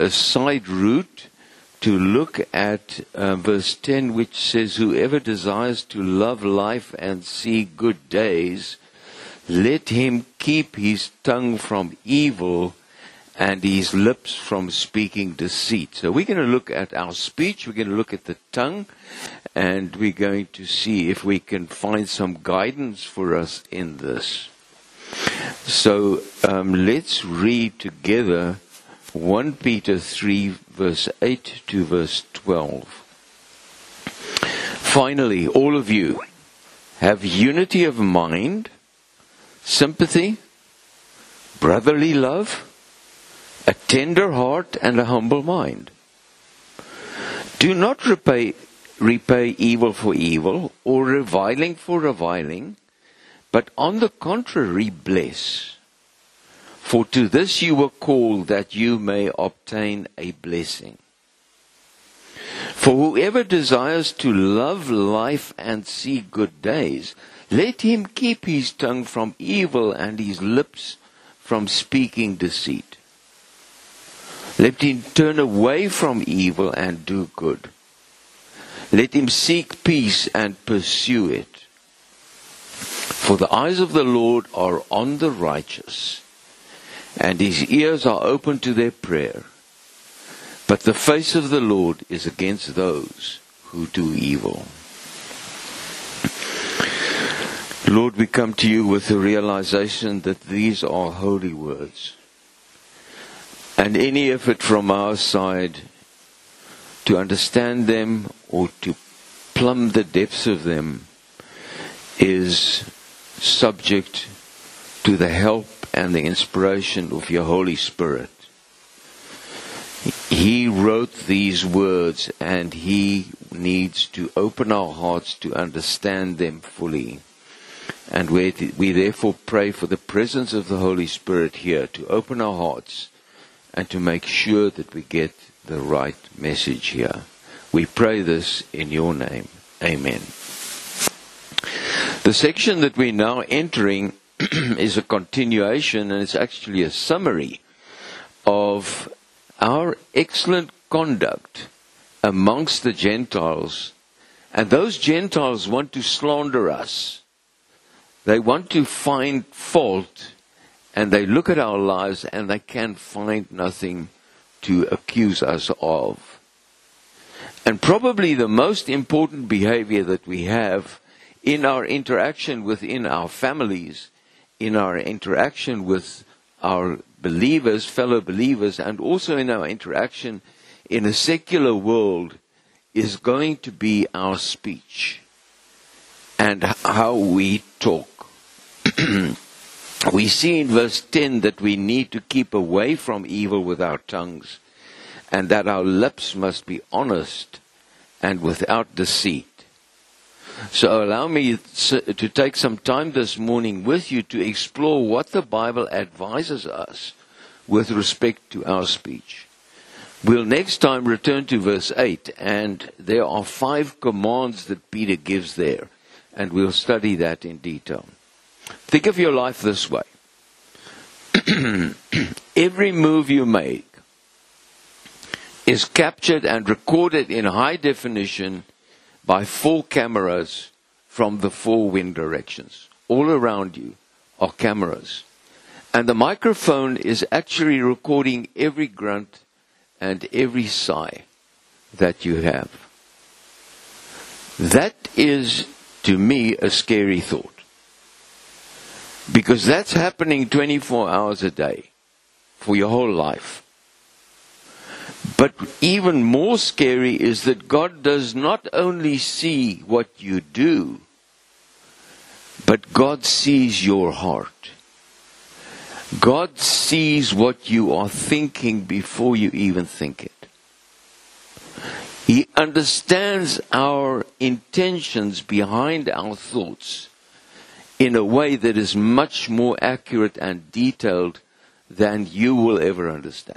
a side route to look at verse 10, which says, whoever desires to love life and see good days, let him keep his tongue from evil and his lips from speaking deceit. So we're going to look at our speech, we're going to look at the tongue, and we're going to see if we can find some guidance for us in this. So let's read together 1 Peter 3, verse 8 to verse 12. Finally, all of you have unity of mind, sympathy, brotherly love, a tender heart, and a humble mind. Do not repay evil for evil, or reviling for reviling, but on the contrary bless. For to this you were called, that you may obtain a blessing. For whoever desires to love life and see good days, let him keep his tongue from evil and his lips from speaking deceit. Let him turn away from evil and do good. Let him seek peace and pursue it. For the eyes of the Lord are on the righteous, and his ears are open to their prayer. But the face of the Lord is against those who do evil. Lord, we come to you with the realization that these are holy words. And any effort from our side to understand them or to plumb the depths of them is subject to the help and the inspiration of your Holy Spirit. He wrote these words, and He needs to open our hearts to understand them fully. And we therefore pray for the presence of the Holy Spirit here to open our hearts and to make sure that we get the right message here. We pray this in your name. Amen. The section that we're now entering is a continuation, and it's actually a summary of our excellent conduct amongst the Gentiles. And those Gentiles want to slander us. They want to find fault, and they look at our lives and they can find nothing to accuse us of. And probably the most important behavior that we have in our interaction within our families, in our interaction with our believers, fellow believers, and also in our interaction in a secular world is going to be our speech and how we talk. We see in verse 10 that we need to keep away from evil with our tongues, and that our lips must be honest and without deceit. So allow me to take some time this morning with you to explore what the Bible advises us with respect to our speech. We'll next time return to verse 8, and there are 5 commands that Peter gives there, and we'll study that in detail. Think of your life this way. Every move you make is captured and recorded in high definition by 4 cameras from the 4 wind directions. All around you are cameras. And the microphone is actually recording every grunt and every sigh that you have. That is, to me, a scary thought. Because that's happening 24 hours a day for your whole life. But even more scary is that God does not only see what you do, but God sees your heart. God sees what you are thinking before you even think it. He understands our intentions behind our thoughts in a way that is much more accurate and detailed than you will ever understand.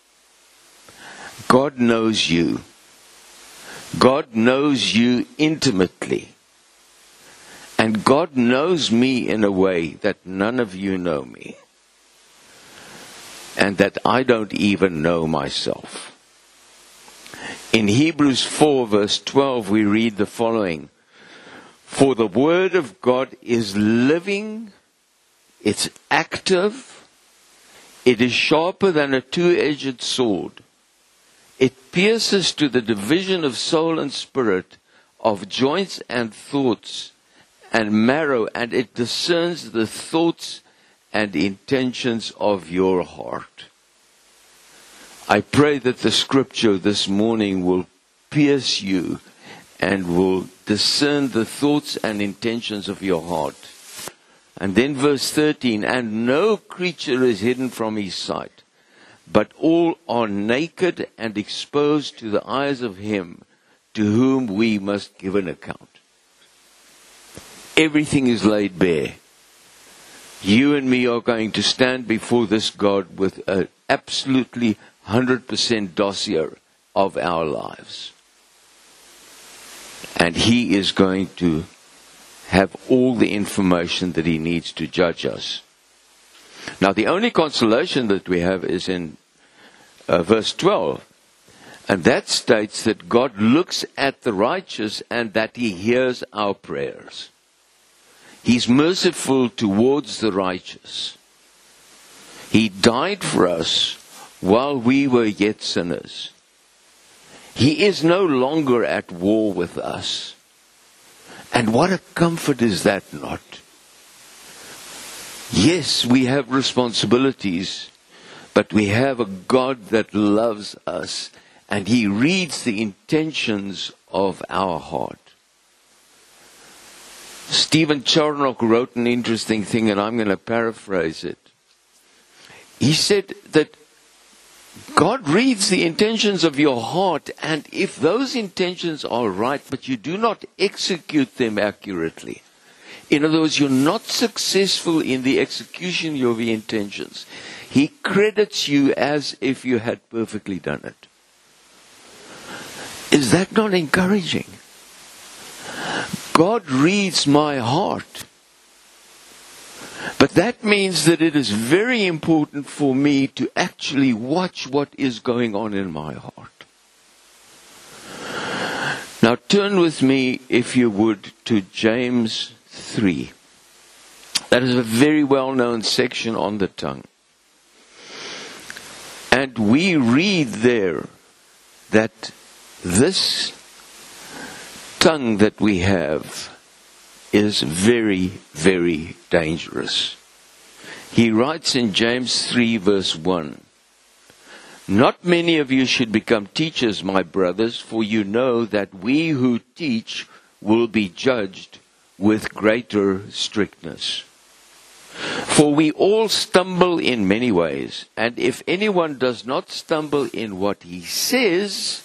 God knows you. God knows you intimately. And God knows me in a way that none of you know me. and that I don't even know myself. In Hebrews 4 verse 12 we read the following: For the word of God is living, it's active, it is sharper than a two-edged sword. It pierces to the division of soul and spirit, of joints and thoughts and marrow, and it discerns the thoughts and intentions of your heart. I pray that the scripture this morning will pierce you and will discern the thoughts and intentions of your heart. And then verse 13, and no creature is hidden from his sight, but all are naked and exposed to the eyes of him to whom we must give an account. Everything is laid bare. You and me are going to stand before this God with an absolutely 100% dossier of our lives. And he is going to have all the information that he needs to judge us. Now, the only consolation that we have is in verse 12. And that states that God looks at the righteous and that he hears our prayers. He's merciful towards the righteous. He died for us while we were yet sinners. He is no longer at war with us. And what a comfort is that not? Yes, we have responsibilities, but we have a God that loves us, and he reads the intentions of our heart. Stephen Charnock wrote an interesting thing, and I'm going to paraphrase it. He said that God reads the intentions of your heart, and if those intentions are right, but you do not execute them accurately, in other words, you're not successful in the execution of your intentions, he credits you as if you had perfectly done it. Is that not encouraging? God reads my heart. But that means that it is very important for me to actually watch what is going on in my heart. Now turn with me, if you would, to James 3. That is a very well-known section on the tongue. And we read there that this tongue that we have is very, very dangerous. He writes in James 3 verse 1, Not many of you should become teachers, my brothers, for you know that we who teach will be judged with greater strictness. For we all stumble in many ways, and if anyone does not stumble in what he says,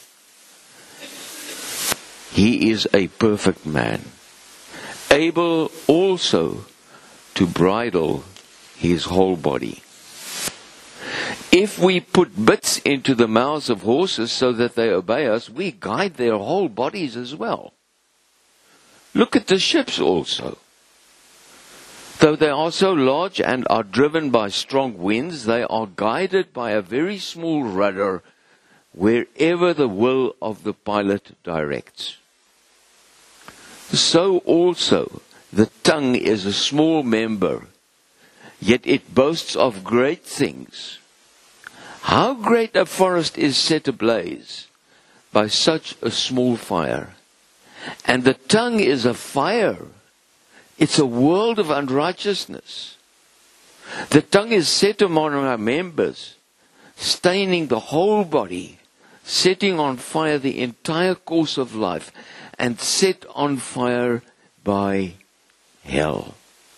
he is a perfect man, able also to bridle his whole body. If we put bits into the mouths of horses so that they obey us, we guide their whole bodies as well. Look at the ships also. Though they are so large and are driven by strong winds, they are guided by a very small rudder wherever the will of the pilot directs. So also the tongue is a small member, yet it boasts of great things. How great a forest is set ablaze by such a small fire. And the tongue is a fire. It's a world of unrighteousness. The tongue is set among our members, staining the whole body, setting on fire the entire course of life, and set on fire by hell.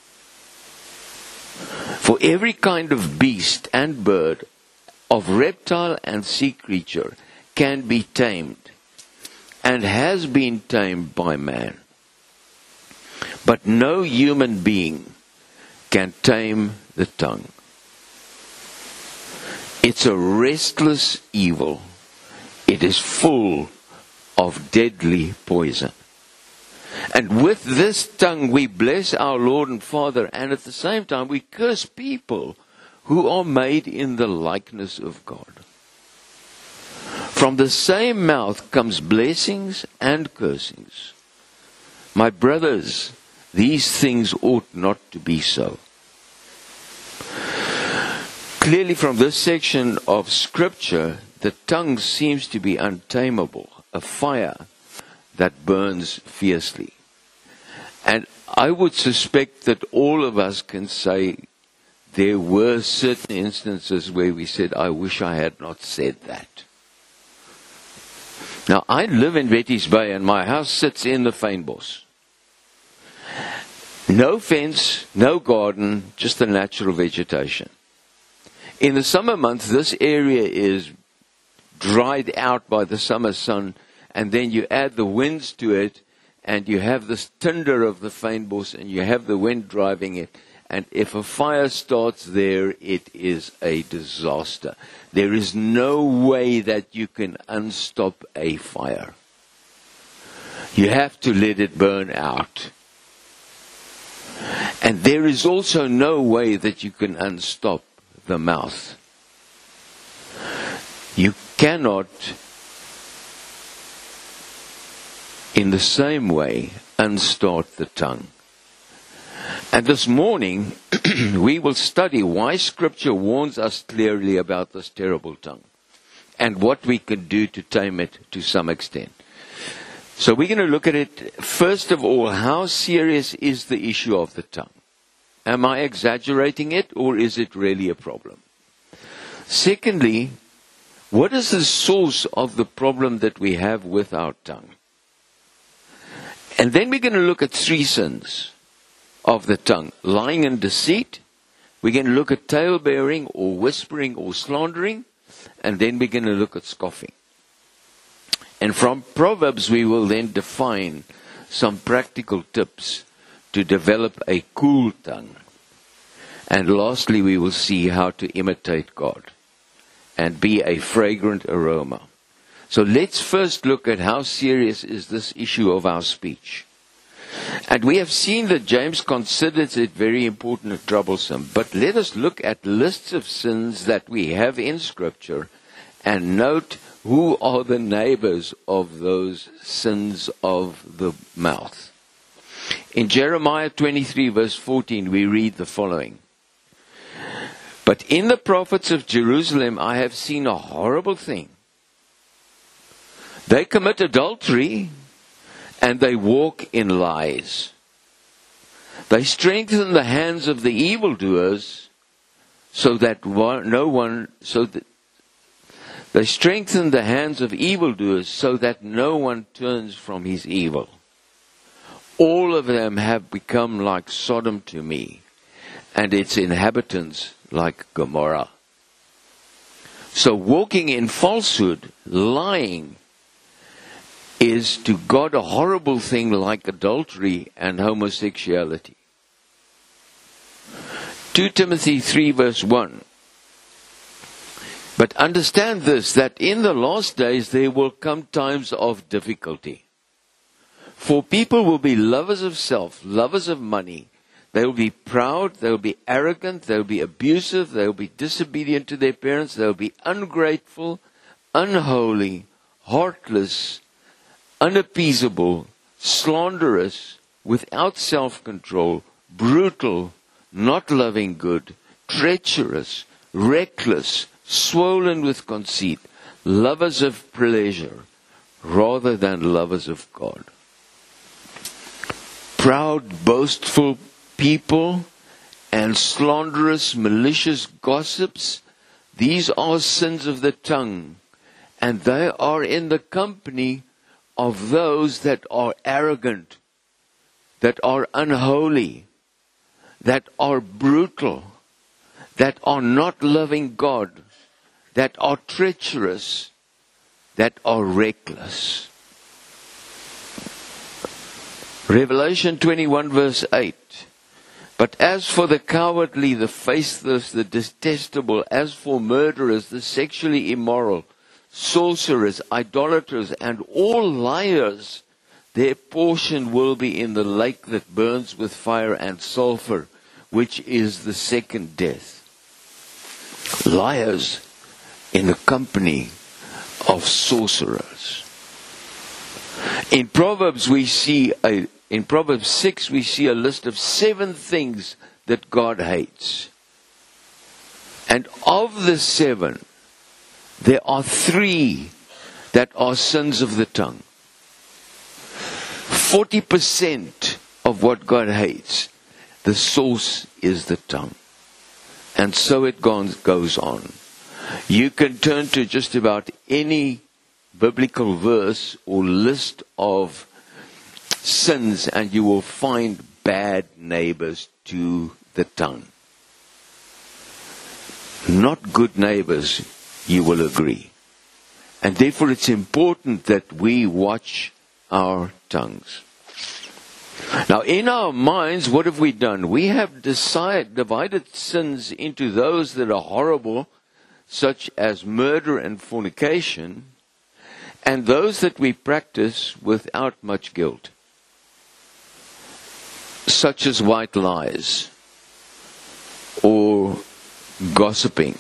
For every kind of beast and bird, of reptile and sea creature, can be tamed, and has been tamed by man. But no human being can tame the tongue. It's a restless evil. It is full of deadly poison. And with this tongue we bless our Lord and Father, and at the same time we curse people who are made in the likeness of God. From the same mouth comes blessings and cursings. My brothers, these things ought not to be so. Clearly from this section of Scripture, the tongue seems to be untamable, a fire that burns fiercely. And I would suspect that all of us can say there were certain instances where we said, I wish I had not said that. Now, I live in Betty's Bay and my house sits in the fynbos. No fence, no garden, just the natural vegetation. In the summer months, this area is dried out by the summer sun, and then you add the winds to it, and you have this tinder of the fynbos, and you have the wind driving it. And if a fire starts there, it is a disaster. There is no way that you can unstop a fire. You have to let it burn out. And there is also no way that you can unstop the mouth. You cannot, in the same way, unstart the tongue. And this morning, we will study why Scripture warns us clearly about this terrible tongue and what we can do to tame it to some extent. So we're going to look at it, first of all, how serious is the issue of the tongue? Am I exaggerating it, or is it really a problem? Secondly, what is the source of the problem that we have with our tongue? And then we're going to look at three sins of the tongue: lying and deceit. We're going to look at tale-bearing or whispering or slandering. And then we're going to look at scoffing. And from Proverbs, we will then define some practical tips to develop a cool tongue. And lastly, we will see how to imitate God and be a fragrant aroma. So let's first look at how serious is this issue of our speech. And we have seen that James considers it very important and troublesome. But let us look at lists of sins that we have in Scripture and note who are the neighbors of those sins of the mouth. In Jeremiah 23 verse 14, we read the following: But in the prophets of Jerusalem I have seen a horrible thing. They commit adultery and they walk in lies. They strengthen the hands of the evildoers they strengthen the hands of evildoers so that no one turns from his evil. All of them have become like Sodom to me, and its inhabitants like Gomorrah. So walking in falsehood, lying, is to God a horrible thing like adultery and homosexuality. 2 Timothy 3 verse 1. But understand this, that in the last days there will come times of difficulty. For people will be lovers of self, lovers of money. They will be proud, they will be arrogant, they will be abusive, they will be disobedient to their parents, they will be ungrateful, unholy, heartless, unappeasable, slanderous, without self-control, brutal, not loving good, treacherous, reckless, swollen with conceit, lovers of pleasure rather than lovers of God. Proud, boastful people and slanderous, malicious gossips, these are sins of the tongue, and they are in the company of those that are arrogant, that are unholy, that are brutal, that are not loving God, that are treacherous, that are reckless. Revelation 21 verse 8. But as for the cowardly, the faithless, the detestable, as for murderers, the sexually immoral, sorcerers, idolaters, and all liars, their portion will be in the lake that burns with fire and sulfur, which is the second death. liars in the company of sorcerers. In Proverbs 6 we see a list of 7 things that God hates. And of the 7, there are 3 that are sins of the tongue. 40% of what God hates, the source is the tongue. And so it goes on. You can turn to just about any biblical verse or list of sins and you will find bad neighbors to the tongue. Not good neighbors, you will agree. And therefore it's important that we watch our tongues. Now in our minds, what have we done? We have divided sins into those that are horrible, such as murder and fornication, and those that we practice without much guilt, such as white lies or gossiping.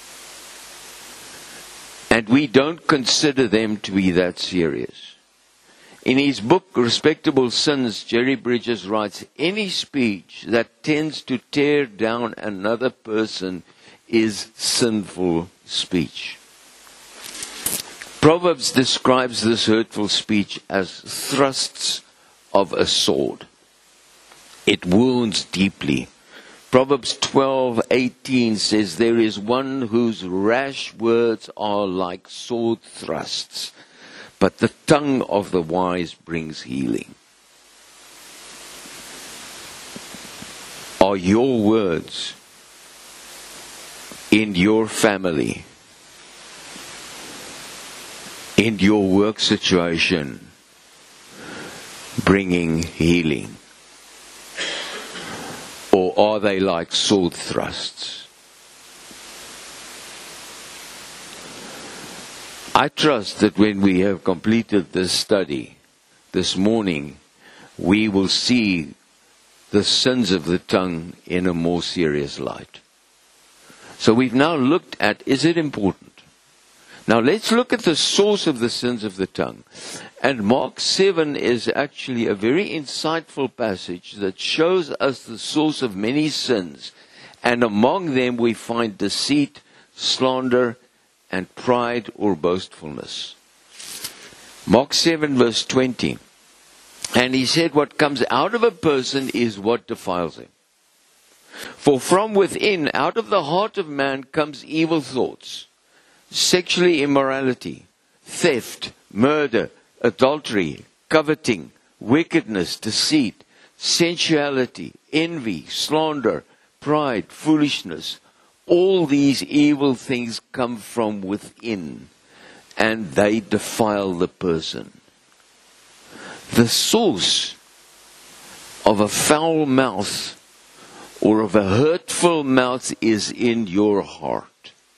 And we don't consider them to be that serious. In his book, Respectable Sins, Jerry Bridges writes, any speech that tends to tear down another person is sinful speech. Proverbs describes this hurtful speech as thrusts of a sword. It wounds deeply. Proverbs 12:18 says, there is one whose rash words are like sword thrusts, but the tongue of the wise brings healing. Are your words in your family, in your work situation, bringing healing? Or are they like sword thrusts? I trust that when we have completed this study this morning, we will see the sins of the tongue in a more serious light. So we've now looked at, is it important? Now let's look at the source of the sins of the tongue. And Mark 7 is actually a very insightful passage that shows us the source of many sins. And among them we find deceit, slander, and pride or boastfulness. Mark 7 verse 20. And he said, what comes out of a person is what defiles him. For from within, out of the heart of man, comes evil thoughts, sexual immorality, theft, murder, adultery, coveting, wickedness, deceit, sensuality, envy, slander, pride, foolishness. All these evil things come from within, and they defile the person. The source of a foul mouth or of a hurtful mouth is in your heart.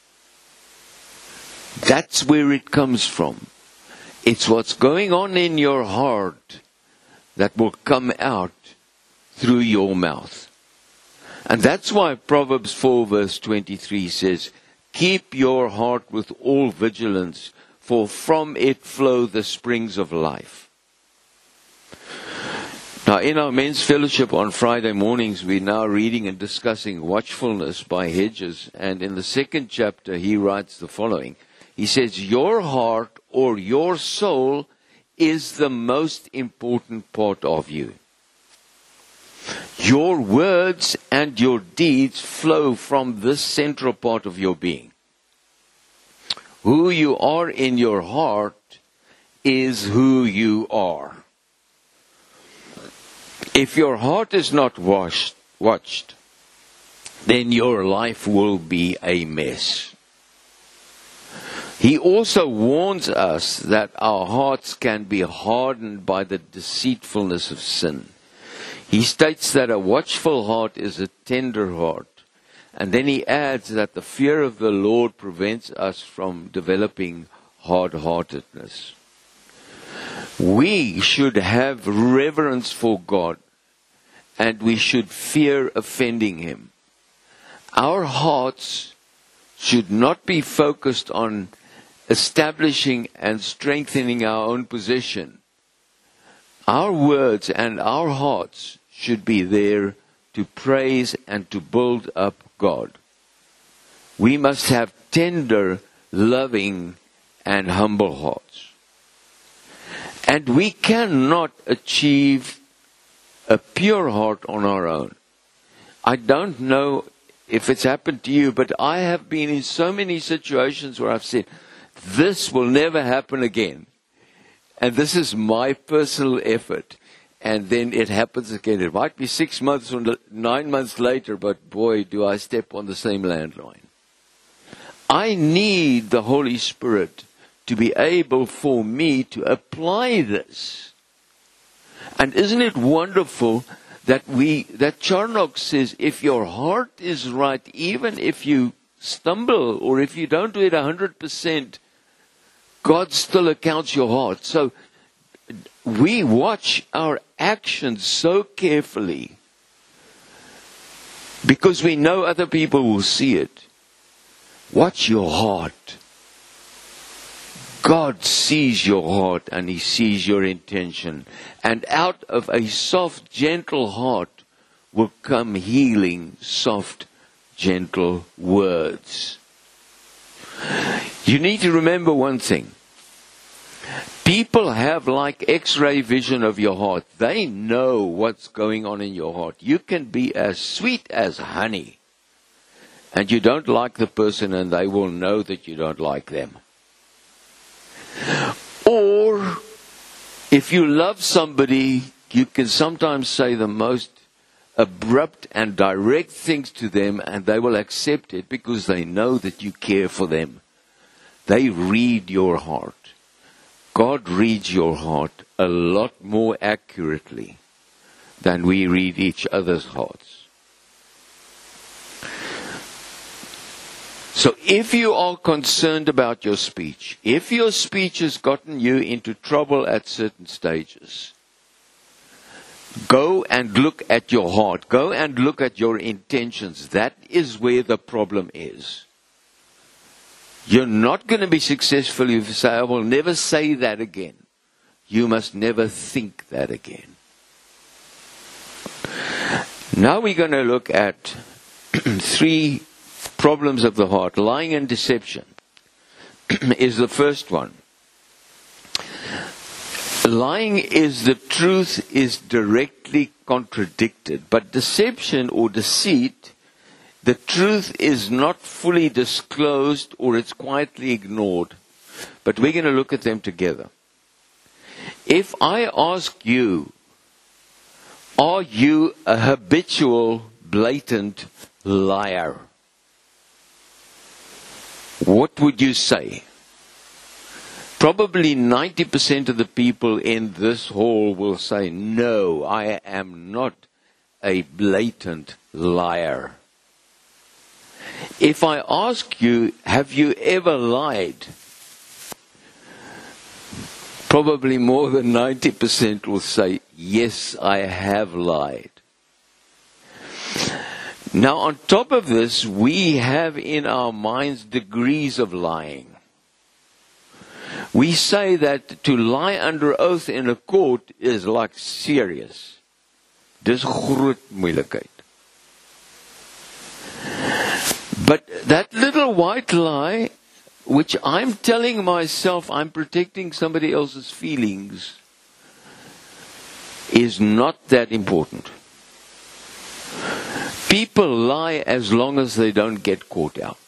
That's where it comes from. It's what's going on in your heart that will come out through your mouth. And that's why Proverbs 4 verse 23 says, keep your heart with all vigilance, for from it flow the springs of life. Now in our men's fellowship on Friday mornings, we're now reading and discussing Watchfulness by Hedges. And in the 2nd chapter, he writes the following. He says, your heart or your soul is the most important part of you. Your words and your deeds flow from this central part of your being. Who you are in your heart is who you are. If your heart is not watched, then your life will be a mess. He also warns us that our hearts can be hardened by the deceitfulness of sin. He states that a watchful heart is a tender heart. And then he adds that the fear of the Lord prevents us from developing hard-heartedness. We should have reverence for God, and we should fear offending Him. Our hearts should not be focused on establishing and strengthening our own position. Our words and our hearts should be there to praise and to build up God. We must have tender, loving, and humble hearts. And we cannot achieve a pure heart on our own. I don't know if it's happened to you, but I have been in so many situations where I've said, this will never happen again. And this is my personal effort. And then it happens again. It might be 6 months or 9 months later, but boy, do I step on the same landmine. I need the Holy Spirit to be able for me to apply this. And isn't it wonderful that Charnock says, if your heart is right, even if you stumble or if you don't do it 100%, God still accounts your heart. So we watch our actions so carefully because we know other people will see it. Watch your heart. God sees your heart and He sees your intention. And out of a soft, gentle heart will come healing, soft, gentle words. You need to remember one thing. People have like X-ray vision of your heart. They know what's going on in your heart. You can be as sweet as honey, and you don't like the person, and they will know that you don't like them. Or, if you love somebody, you can sometimes say the most abrupt and direct things to them, and they will accept it because they know that you care for them. They read your heart. God reads your heart a lot more accurately than we read each other's hearts. So if you are concerned about your speech, if your speech has gotten you into trouble at certain stages, go and look at your heart. Go and look at your intentions. That is where the problem is. You're not going to be successful if you say, I will never say that again. You must never think that again. Now we're going to look at 3 problems of the heart. Lying and deception is the first one. Lying is the truth is directly contradicted, but deception or deceit, the truth is not fully disclosed or it's quietly ignored. But we're going to look at them together. If I ask you, are you a habitual, blatant liar? What would you say? Probably 90% of the people in this hall will say, no, I am not a blatant liar. If I ask you, have you ever lied? Probably more than 90% will say, yes, I have lied. Now, on top of this, we have in our minds degrees of lying. We say that to lie under oath in a court is like serious. Dis groot moeilikheid. But that little white lie, which I'm telling myself I'm protecting somebody else's feelings, is not that important. People lie as long as they don't get caught out.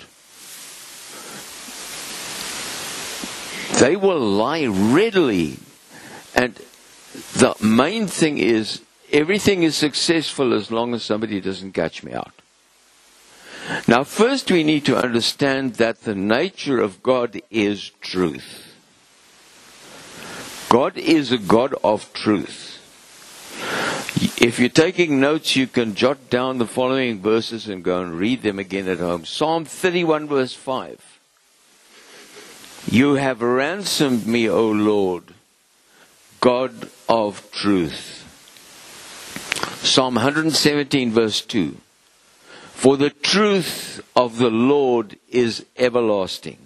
They will lie readily. And the main thing is, everything is successful as long as somebody doesn't catch me out. Now, first we need to understand that the nature of God is truth. God is a God of truth. If you're taking notes, you can jot down the following verses and go and read them again at home. Psalm 31 verse 5. You have ransomed me, O Lord, God of truth. Psalm 117 verse 2. For the truth of the Lord is everlasting.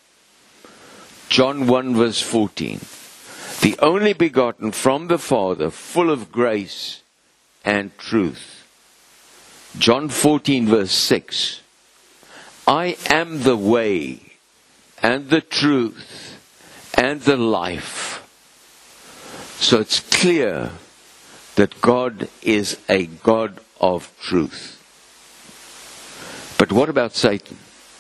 John 1 verse 14. The only begotten from the Father, full of grace and truth. John 14 verse 6. I am the way and the truth and the life. So it's clear that God is a God of truth. But what about Satan?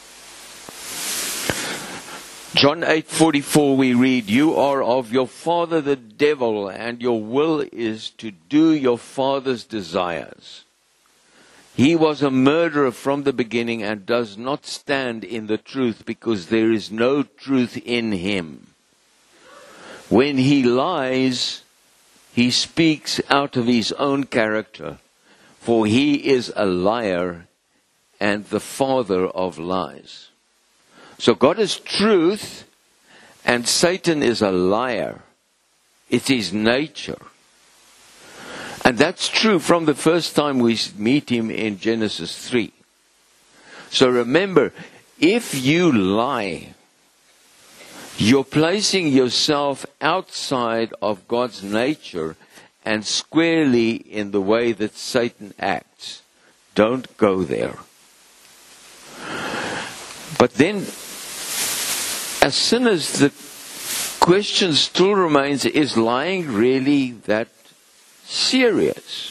John 8:44 we read, you are of your father the devil, and your will is to do your father's desires. He was a murderer from the beginning and does not stand in the truth, because there is no truth in him. When he lies, he speaks out of his own character, for he is a liar and the father of lies. So God is truth, and Satan is a liar. It's his nature. And that's true from the first time we meet him in Genesis 3. So remember, if you lie, you're placing yourself outside of God's nature and squarely in the way that Satan acts. Don't go there. But then, as sinners, the question still remains, is lying really that serious?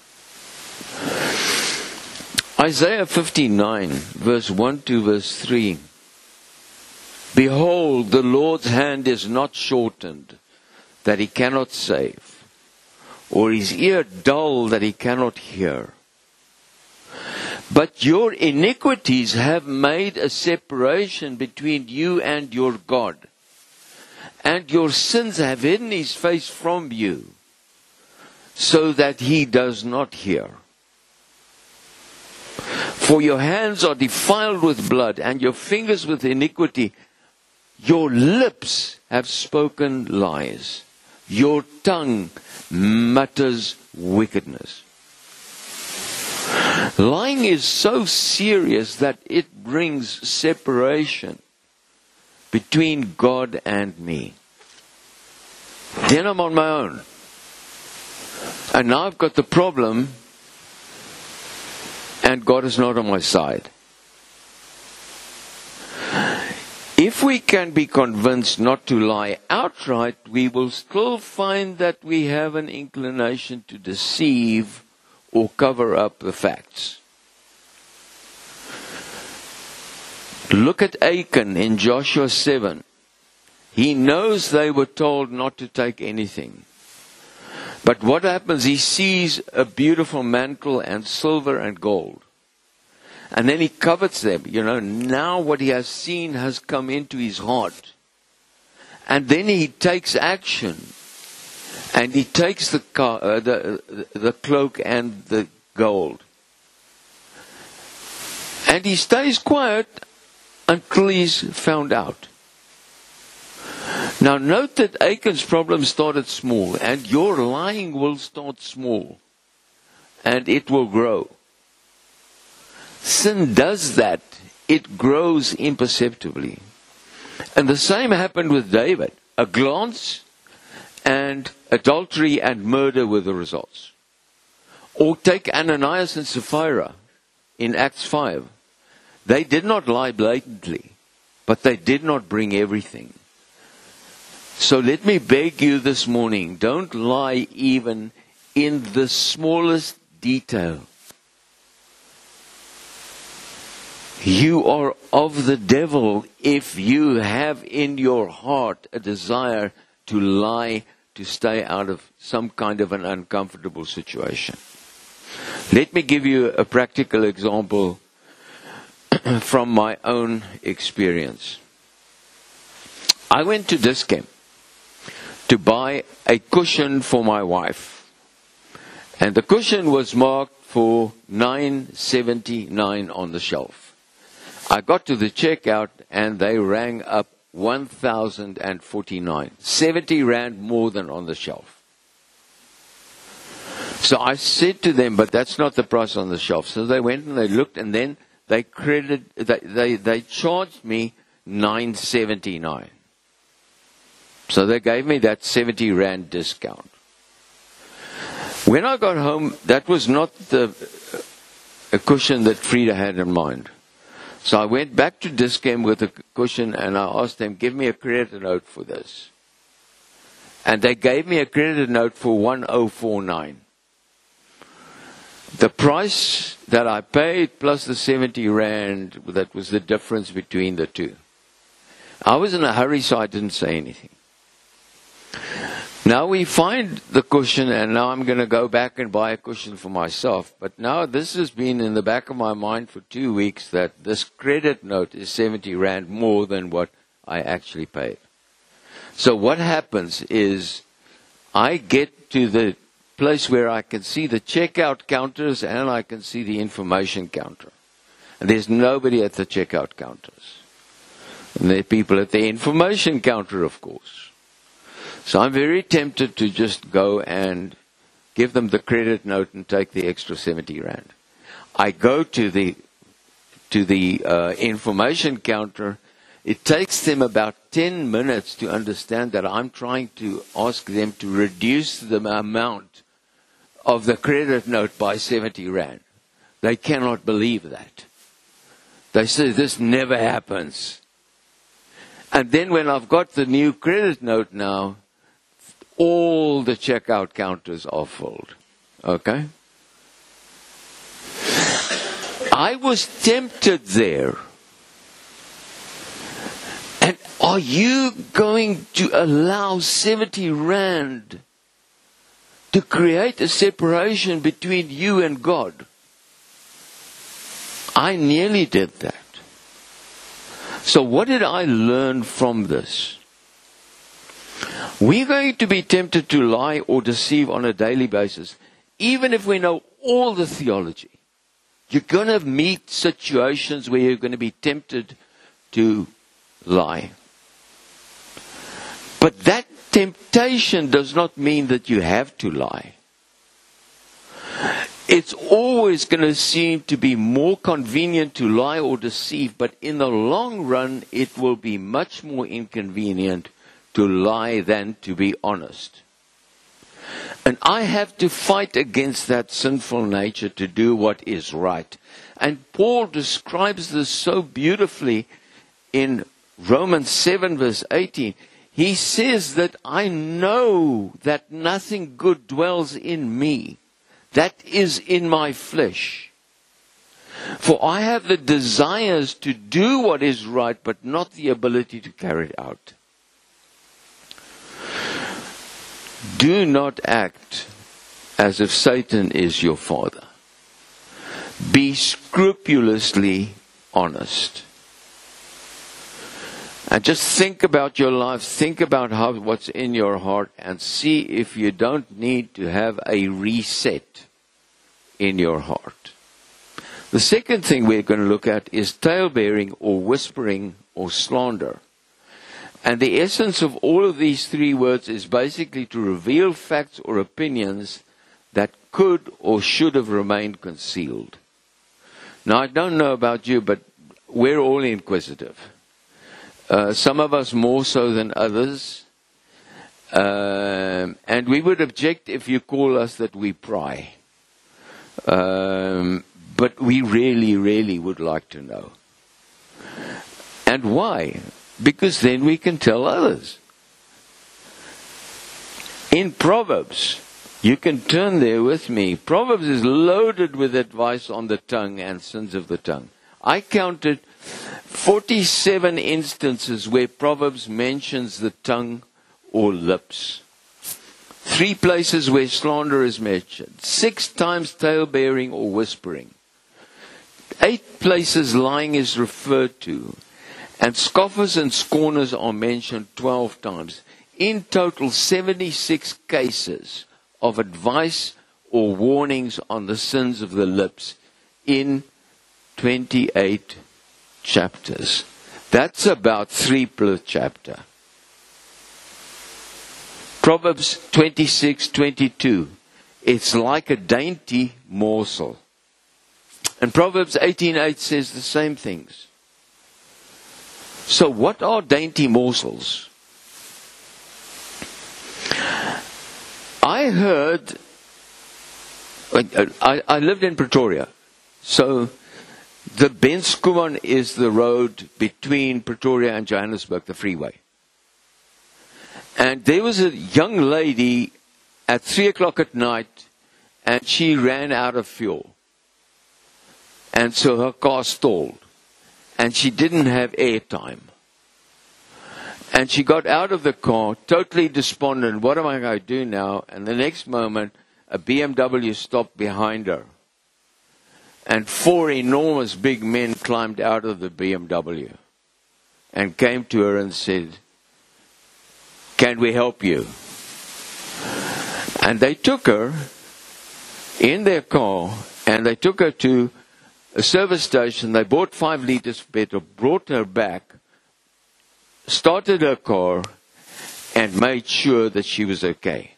Isaiah 59, verse 1 to verse 3. Behold, the Lord's hand is not shortened, that he cannot save, or his ear dull, that he cannot hear. But your iniquities have made a separation between you and your God, and your sins have hidden his face from you, so that he does not hear. For your hands are defiled with blood, and your fingers with iniquity. Your lips have spoken lies. Your tongue mutters wickedness. Lying is so serious that it brings separation between God and me. Then I'm on my own. And now I've got the problem, and God is not on my side. If we can be convinced not to lie outright, we will still find that we have an inclination to deceive or cover up the facts. Look at Achan in Joshua 7. He knows they were told not to take anything. But what happens? He sees a beautiful mantle and silver and gold. And then he covets them. Now what he has seen has come into his heart. And then he takes action. And he takes the cloak and the gold. And he stays quiet until he's found out. Now note that Achan's problem started small, and your lying will start small, and it will grow. Sin does that. It grows imperceptibly. And the same happened with David. A glance and adultery and murder were the results. Or take Ananias and Sapphira in Acts 5. They did not lie blatantly, but they did not bring everything. So let me beg you this morning, don't lie even in the smallest detail. You are of the devil if you have in your heart a desire to lie, to stay out of some kind of an uncomfortable situation. Let me give you a practical example from my own experience. I went to Dis-Chem to buy a cushion for my wife. And the cushion was marked for $9.79 on the shelf. I got to the checkout and they rang up 1,049. 70 rand more than on the shelf. So I said to them, but that's not the price on the shelf. So they went and they looked, and then they they charged me $9.79. So they gave me that 70 Rand discount. When I got home, that was not a cushion that Frida had in mind. So I went back to Dis-Chem with a cushion, and I asked them, give me a credit note for this. And they gave me a credit note for 1049. The price that I paid plus the 70 Rand, that was the difference between the two. I was in a hurry, so I didn't say anything. Now we find the cushion, and now I'm going to go back and buy a cushion for myself. But now this has been in the back of my mind for 2 weeks, that this credit note is 70 Rand more than what I actually paid. So what happens is I get to the place where I can see the checkout counters and I can see the information counter. And there's nobody at the checkout counters. And there are people at the information counter, of course. So I'm very tempted to just go and give them the credit note and take the extra 70 Rand. I go to the information counter. It takes them about 10 minutes to understand that I'm trying to ask them to reduce the amount of the credit note by 70 Rand. They cannot believe that. They say, this never happens. And then when I've got the new credit note now, all the checkout counters are filled. Okay? I was tempted there. And are you going to allow 70 Rand to create a separation between you and God? I nearly did that. So what did I learn from this? We're going to be tempted to lie or deceive on a daily basis, even if we know all the theology. You're going to meet situations where you're going to be tempted to lie. But that temptation does not mean that you have to lie. It's always going to seem to be more convenient to lie or deceive, but in the long run, it will be much more inconvenient to lie than to be honest. And I have to fight against that sinful nature to do what is right. And Paul describes this so beautifully in Romans 7 verse 18. He says that I know that nothing good dwells in me, that is in my flesh. For I have the desires to do what is right, but not the ability to carry it out. Do not act as if Satan is your father. Be scrupulously honest. And just think about your life, think about what's in your heart, and see if you don't need to have a reset in your heart. The second thing we're going to look at is talebearing or whispering or slander. And the essence of all of these three words is basically to reveal facts or opinions that could or should have remained concealed. Now, I don't know about you, but we're all inquisitive. Some of us more so than others. And we would object if you call us that we pry. But we really, really would like to know. And why? Because then we can tell others. In Proverbs, you can turn there with me. Proverbs is loaded with advice on the tongue and sins of the tongue. I counted 47 instances where Proverbs mentions the tongue or lips. 3 places where slander is mentioned. 6 times talebearing or whispering. 8 places lying is referred to. And scoffers and scorners are mentioned 12 times. In total, 76 cases of advice or warnings on the sins of the lips in 28 chapters. That's about 3 per chapter. Proverbs 26:22 It's like a dainty morsel. And Proverbs 18:8 says the same things. So what are dainty morsels? I heard, I lived in Pretoria. So the Benskuman is the road between Pretoria and Johannesburg, the freeway. And there was a young lady at 3 o'clock at night, and she ran out of fuel. And so her car stalled. And she didn't have airtime. And she got out of the car, totally despondent. What am I going to do now? And the next moment, a BMW stopped behind her. And 4 enormous big men climbed out of the BMW and came to her and said, "Can we help you?" And they took her in their car and they took her to a service station. They bought 5 liters of petrol, brought her back, started her car, and made sure that she was okay.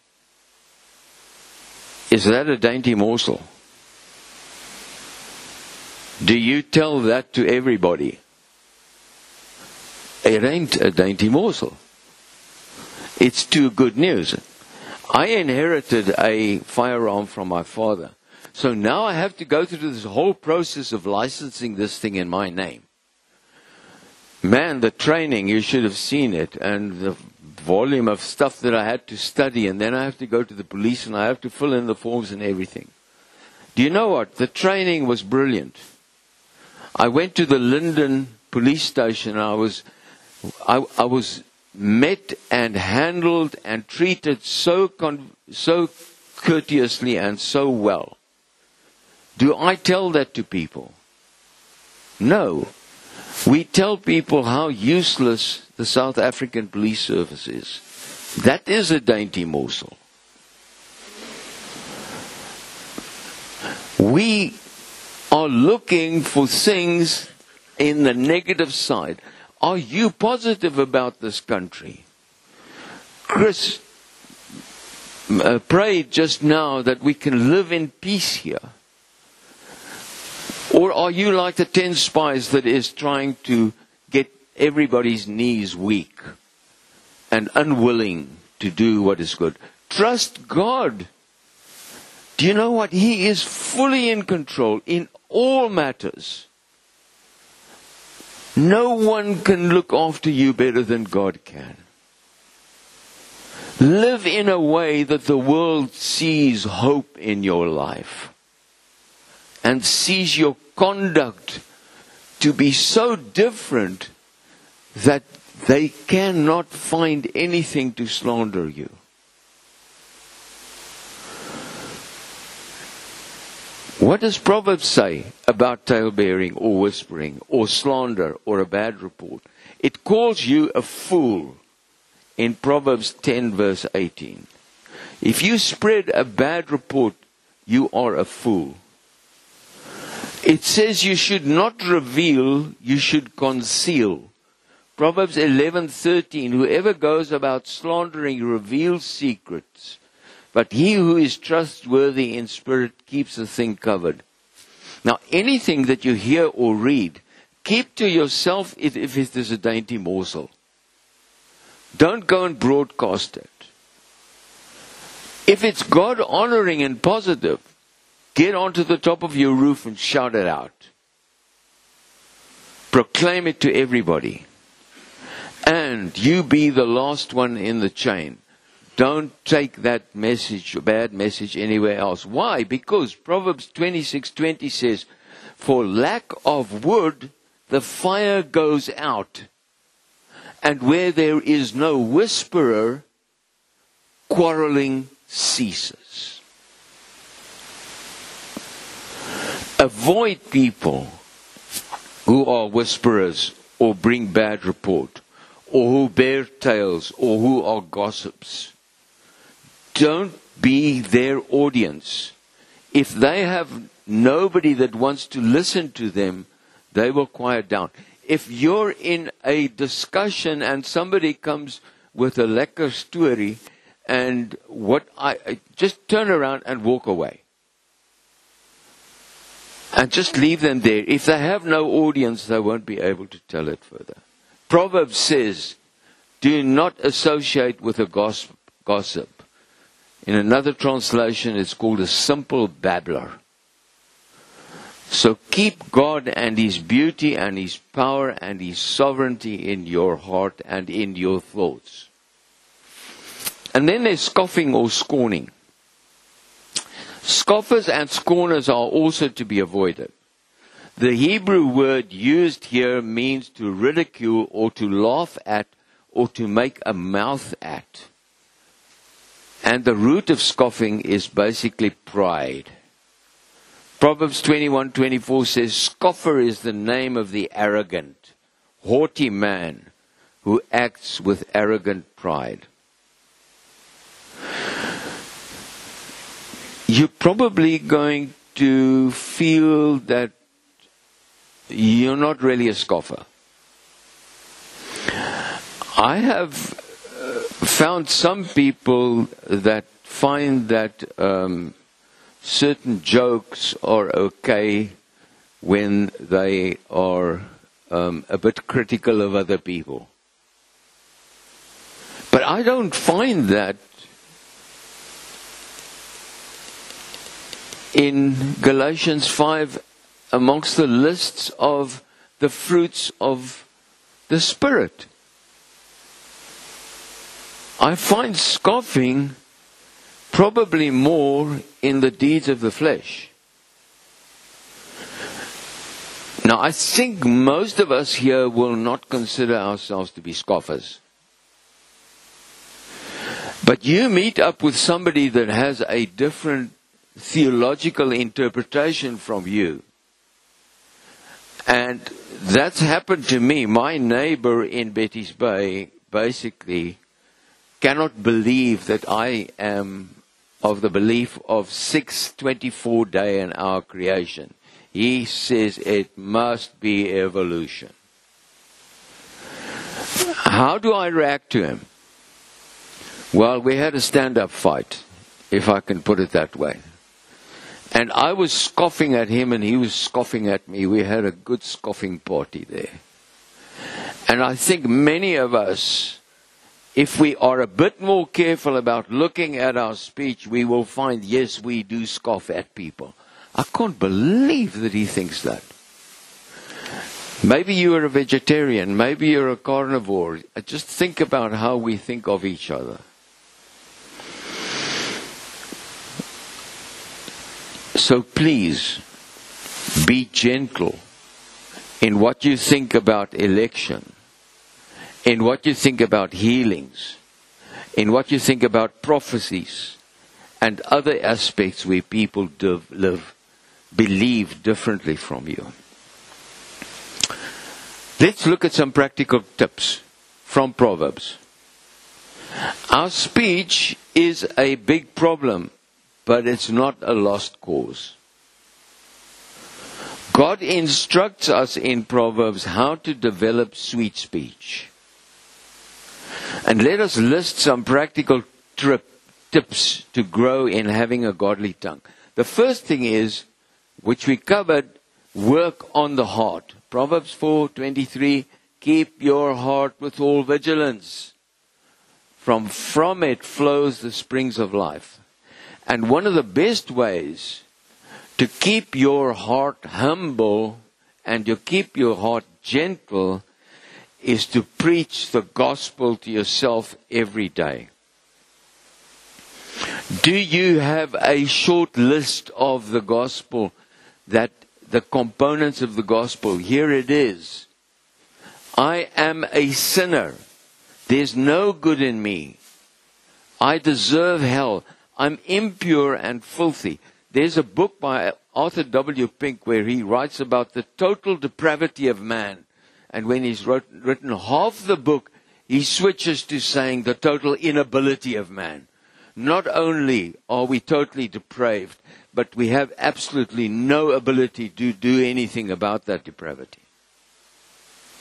Is that a dainty morsel? Do you tell that to everybody? It ain't a dainty morsel. It's too good news. I inherited a firearm from my father. So now I have to go through this whole process of licensing this thing in my name. Man, the training, you should have seen it, and the volume of stuff that I had to study, and then I have to go to the police and I have to fill in the forms and everything. Do you know what? The training was brilliant. I went to the Linden police station and I was met and handled and treated so courteously and so well. Do I tell that to people? No. We tell people how useless the South African police service is. That is a dainty morsel. We are looking for things in the negative side. Are you positive about this country? Chris prayed just now that we can live in peace here. Or are you like the 10 spies that is trying to get everybody's knees weak and unwilling to do what is good? Trust God. Do you know what? He is fully in control in all matters. No one can look after you better than God can. Live in a way that the world sees hope in your life and sees your conduct to be so different that they cannot find anything to slander you. What does Proverbs say about talebearing or whispering or slander or a bad report? It calls you a fool in Proverbs 10 verse 18. If you spread a bad report, you are a fool. It says you should not reveal, you should conceal. Proverbs 11:13, whoever goes about slandering reveals secrets, but he who is trustworthy in spirit keeps a thing covered. Now, anything that you hear or read, keep to yourself if it is a dainty morsel. Don't go and broadcast it. If it's God-honoring and positive, get onto the top of your roof and shout it out. Proclaim it to everybody. And you be the last one in the chain. Don't take that message, bad message, anywhere else. Why? Because Proverbs 26:20 says, for lack of wood, the fire goes out. And where there is no whisperer, quarreling ceases. Avoid people who are whisperers or bring bad report or who bear tales or who are gossips. Don't be their audience. If they have nobody that wants to listen to them, they will quiet down. If you're in a discussion and somebody comes with a lekker story and I just turn around and walk away. And just leave them there. If they have no audience, they won't be able to tell it further. Proverbs says, do not associate with a gossip. In another translation, it's called a simple babbler. So keep God and His beauty and His power and His sovereignty in your heart and in your thoughts. And then there's scoffing or scorning. Scoffers and scorners are also to be avoided. The Hebrew word used here means to ridicule or to laugh at or to make a mouth at. And the root of scoffing is basically pride. Proverbs 21:24 says, scoffer is the name of the arrogant, haughty man who acts with arrogant pride. You're probably going to feel that you're not really a scoffer. I have found some people that find that certain jokes are okay when they are a bit critical of other people. But I don't find that in Galatians 5 amongst the lists of the fruits of the Spirit. I find scoffing probably more in the deeds of the flesh. Now, I think most of us here will not consider ourselves to be scoffers. But you meet up with somebody that has a different theological interpretation from you. And that's happened to me. My neighbor in Betty's Bay basically cannot believe that I am of the belief of 6 24-day and hour creation. He says it must be evolution. How do I react to him? Well, we had a stand-up fight, if I can put it that way. And I was scoffing at him and he was scoffing at me. We had a good scoffing party there. And I think many of us, if we are a bit more careful about looking at our speech, we will find, yes, we do scoff at people. I can't believe that he thinks that. Maybe you are a vegetarian. Maybe you're a carnivore. Just think about how we think of each other. So please, be gentle in what you think about election, in what you think about healings, in what you think about prophecies, and other aspects where people believe differently from you. Let's look at some practical tips from Proverbs. Our speech is a big problem, but it's not a lost cause. God instructs us in Proverbs how to develop sweet speech. And let us list some practical tips to grow in having a godly tongue. The first thing is, which we covered, work on the heart. Proverbs 4:23, keep your heart with all vigilance. From it flows the springs of life. And one of the best ways to keep your heart humble and to keep your heart gentle is to preach the gospel to yourself every day. Do you have a short list of the gospel, that the components of the gospel? Here it is. I am a sinner. There's no good in me. I deserve hell. I'm impure and filthy. There's a book by Arthur W. Pink where he writes about the total depravity of man. And when he's written half the book, he switches to saying the total inability of man. Not only are we totally depraved, but we have absolutely no ability to do anything about that depravity.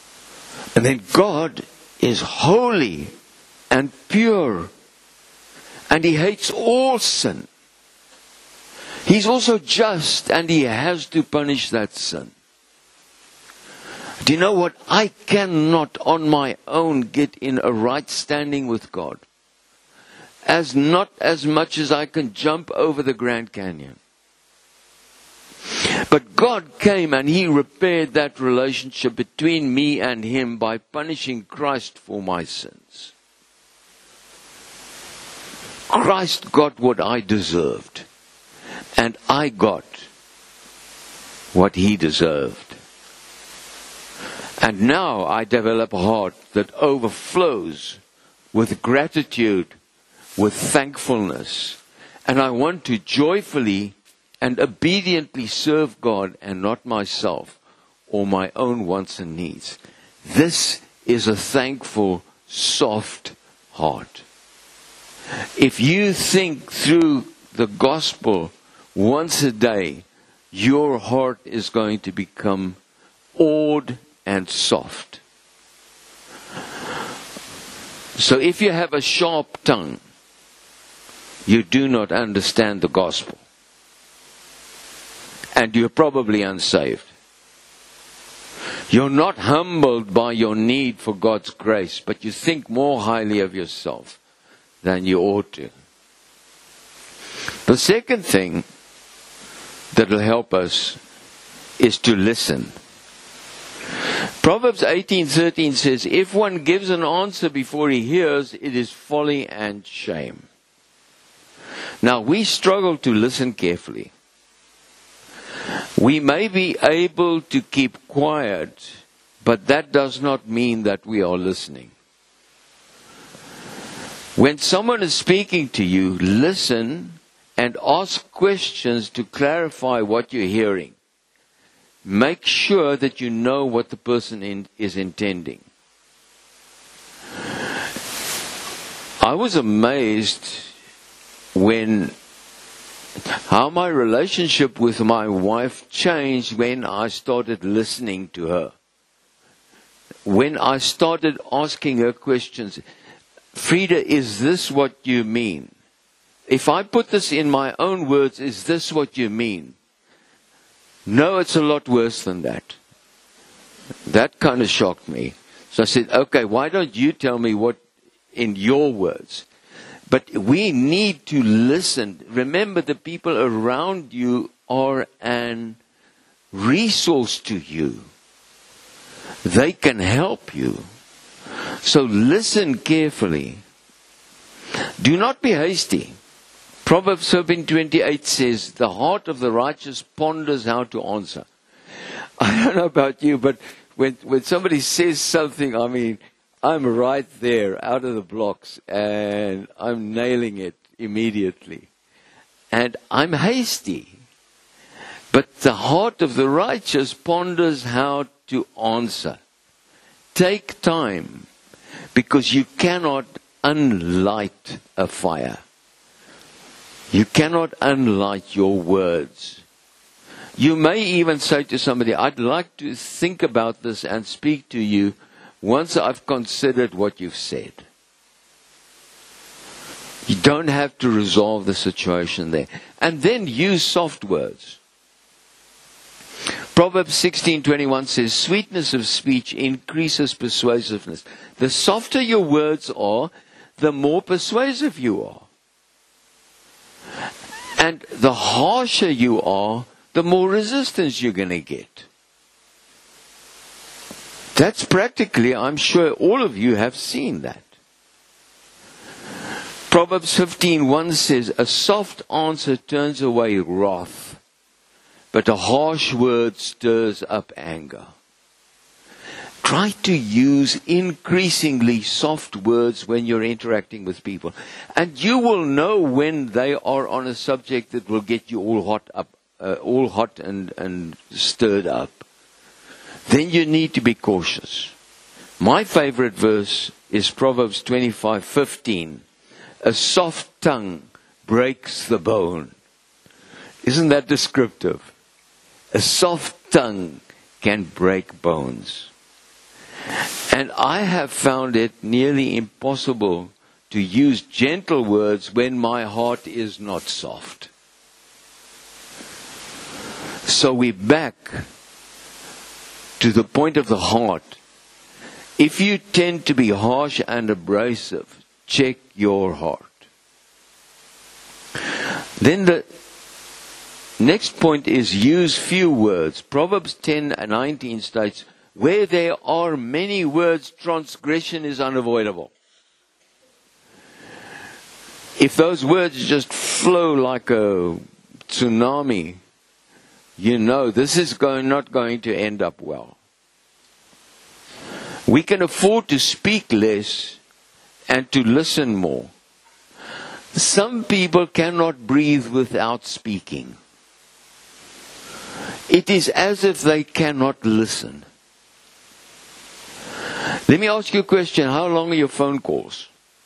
And then God is holy and pure. And He hates all sin. He's also just, and He has to punish that sin. Do you know what? I cannot on my own get in a right standing with God. Not as much as I can jump over the Grand Canyon. But God came and He repaired that relationship between me and Him by punishing Christ for my sins. Christ got what I deserved. And I got what He deserved. And now I develop a heart that overflows with gratitude, with thankfulness. And I want to joyfully and obediently serve God and not myself or my own wants and needs. This is a thankful, soft heart. If you think through the gospel once a day, your heart is going to become awed and soft. So if you have a sharp tongue, you do not understand the gospel. And you're probably unsaved. You're not humbled by your need for God's grace, but you think more highly of yourself than you ought to. The second thing that will help us is to listen. Proverbs 18:13 says, if one gives an answer before he hears, it is folly and shame. Now, we struggle to listen carefully. We may be able to keep quiet, but that does not mean that we are listening. When someone is speaking to you, listen and ask questions to clarify what you're hearing. Make sure that you know what the person is intending. I was amazed how my relationship with my wife changed when I started listening to her. When I started asking her questions, Frida, is this what you mean? If I put this in my own words, is this what you mean? No, it's a lot worse than that. That kind of shocked me. So I said, okay, why don't you tell me what in your words? But we need to listen. Remember, the people around you are an resource to you. They can help you. So listen carefully. Do not be hasty. Proverbs 7:28 says, the heart of the righteous ponders how to answer. I don't know about you, but when somebody says something, I mean, I'm right there out of the blocks and I'm nailing it immediately. And I'm hasty. But the heart of the righteous ponders how to answer. Take time, because you cannot unlight a fire. You cannot unlight your words. You may even say to somebody, I'd like to think about this and speak to you once I've considered what you've said. You don't have to resolve the situation there. And then use soft words. Proverbs 16:21 says, sweetness of speech increases persuasiveness. The softer your words are, the more persuasive you are. And the harsher you are, the more resistance you're going to get. That's practically, I'm sure all of you have seen that. Proverbs 15:1 says, a soft answer turns away wrath, but a harsh word stirs up anger. Try to use increasingly soft words when you're interacting with people. And you will know when they are on a subject that will get you all hot and stirred up. Then you need to be cautious. My favorite verse is Proverbs 25:15. A soft tongue breaks the bone. Isn't that descriptive? A soft tongue can break bones. And I have found it nearly impossible to use gentle words when my heart is not soft. So we're back to the point of the heart. If you tend to be harsh and abrasive, check your heart. Then the next point is use few words. Proverbs 10:19 states, where there are many words, transgression is unavoidable. If those words just flow like a tsunami, you know this is not going to end up well. We can afford to speak less and to listen more. Some people cannot breathe without speaking. It is as if they cannot listen. Let me ask you a question. How long are your phone calls?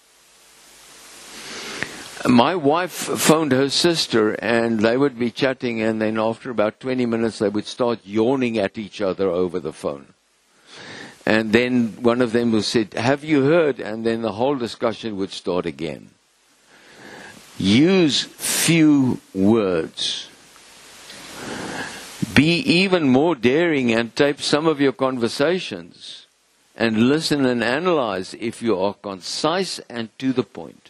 My wife phoned her sister and they would be chatting, and then after about 20 minutes they would start yawning at each other over the phone. And then one of them would say, have you heard? And then the whole discussion would start again. Use few words. Be even more daring and tape some of your conversations and listen and analyze if you are concise and to the point.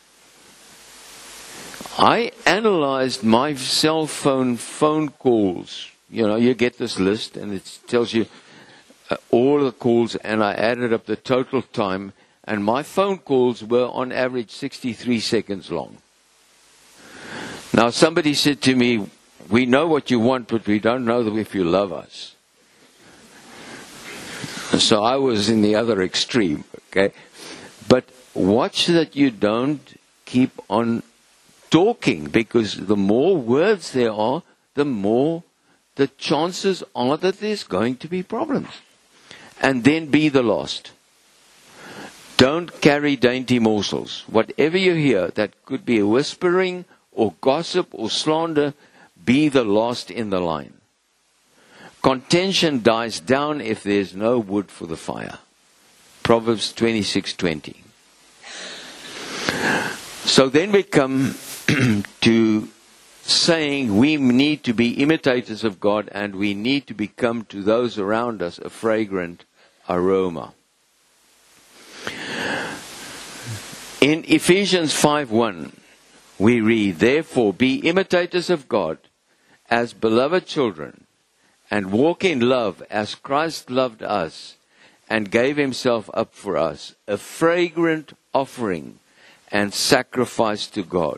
I analyzed my cell phone calls. You know, you get this list and it tells you all the calls, and I added up the total time, and my phone calls were on average 63 seconds long. Now somebody said to me, we know what you want, but we don't know if you love us. So I was in the other extreme, okay? But watch that you don't keep on talking, because the more words there are, the more the chances are that there's going to be problems. And then be the lost. Don't carry dainty morsels. Whatever you hear that could be a whispering or gossip or slander, be the last in the line. Contention dies down if there's no wood for the fire. Proverbs 26:20. So then we come to saying we need to be imitators of God, and we need to become to those around us a fragrant aroma. In Ephesians 5:1, we read, therefore be imitators of God as beloved children, and walk in love as Christ loved us and gave himself up for us, a fragrant offering and sacrifice to God.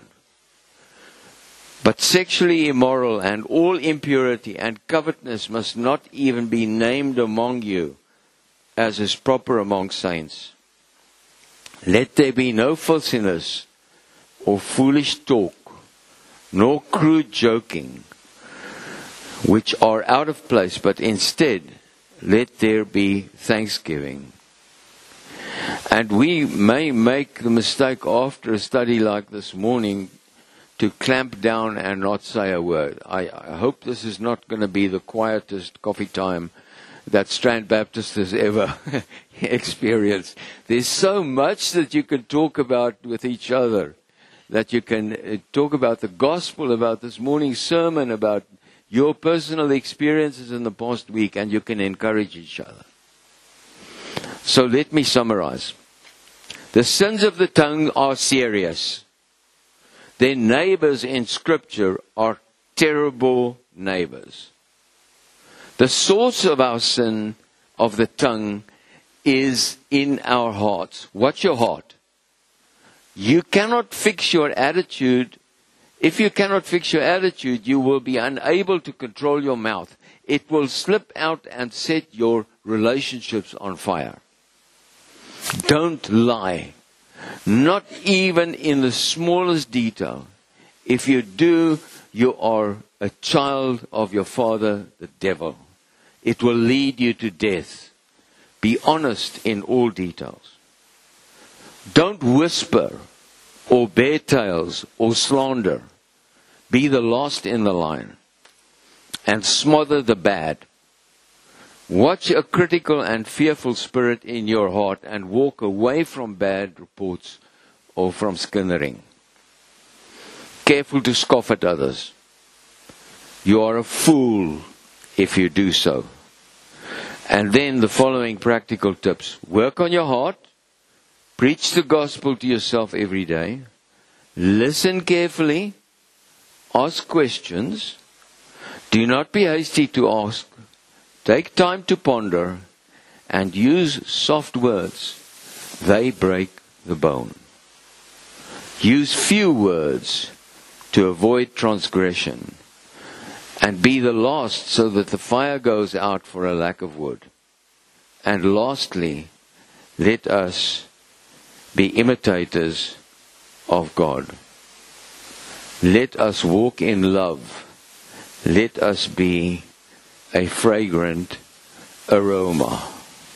But sexually immoral and all impurity and covetousness must not even be named among you, as is proper among saints. Let there be no filthiness or foolish talk, nor crude joking, which are out of place, but instead let there be thanksgiving. And we may make the mistake after a study like this morning to clamp down and not say a word. I hope this is not going to be the quietest coffee time that Strand Baptist has ever experienced. There's so much that you can talk about with each other, that you can talk about the gospel, about this morning's sermon, about your personal experiences in the past week, and you can encourage each other. So let me summarize. The sins of the tongue are serious. Their neighbors in Scripture are terrible neighbors. The source of our sin of the tongue is in our hearts. What's your heart? You cannot fix your attitude. If you cannot fix your attitude, you will be unable to control your mouth. It will slip out and set your relationships on fire. Don't lie. Not even in the smallest detail. If you do, you are a child of your father, the devil. It will lead you to death. Be honest in all details. Don't whisper or bear tales or slander. Be the last in the line. And smother the bad. Watch a critical and fearful spirit in your heart and walk away from bad reports or from skinnering. Careful to scoff at others. You are a fool if you do so. And then the following practical tips. Work on your heart. Preach the gospel to yourself every day. Listen carefully. Ask questions. Do not be hasty to ask. Take time to ponder. And use soft words. They break the bone. Use few words to avoid transgression. And be the last so that the fire goes out for a lack of wood. And lastly, let us be imitators of God. Let us walk in love. Let us be a fragrant aroma.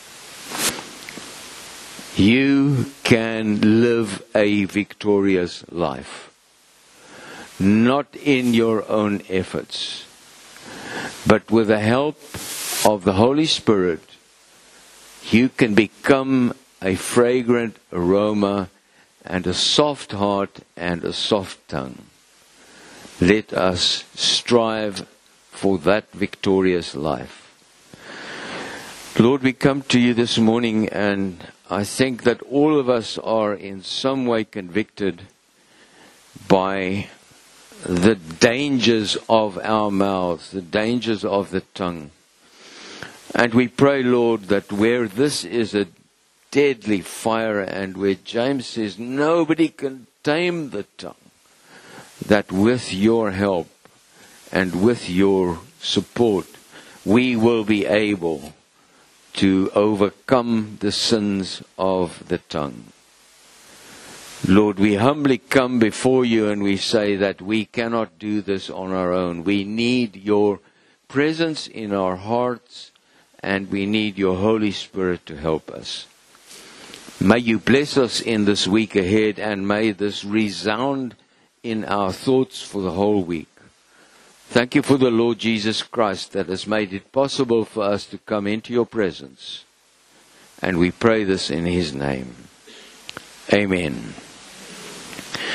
You can live a victorious life. Not in your own efforts, but with the help of the Holy Spirit, you can become a fragrant aroma and a soft heart and a soft tongue. Let us strive for that victorious life. Lord, we come to you this morning, and I think that all of us are in some way convicted by the dangers of our mouths, the dangers of the tongue. And we pray, Lord, that where this is a deadly fire and where James says nobody can tame the tongue, that with your help and with your support, we will be able to overcome the sins of the tongue. Lord, we humbly come before you and we say that we cannot do this on our own. We need your presence in our hearts, and we need your Holy Spirit to help us. May you bless us in this week ahead, and may this resound in our thoughts for the whole week. Thank you for the Lord Jesus Christ that has made it possible for us to come into your presence. And we pray this in his name. Amen.